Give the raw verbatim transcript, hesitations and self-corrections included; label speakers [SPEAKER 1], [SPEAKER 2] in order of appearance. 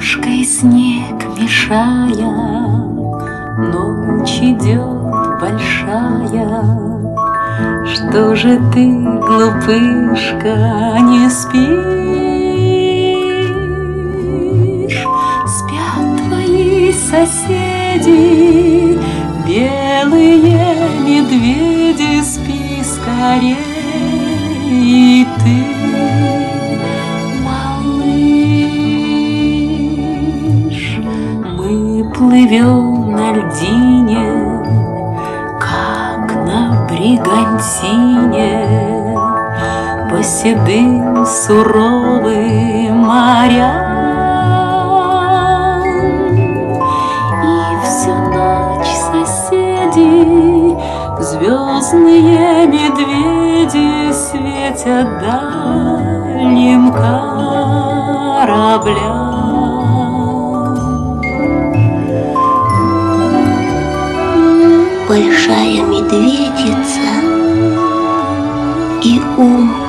[SPEAKER 1] Ложкой снег мешая, ночь идет большая. Что же ты, глупышка, не спишь? Спят твои соседи, белые медведи, спи скорей и ты, малыш. Мы плывем на льдине, как на бригантине, по седым суровым морям. И всю ночь соседи, звездные медведи, светят дальним кораблям.
[SPEAKER 2] Большая медведица и ум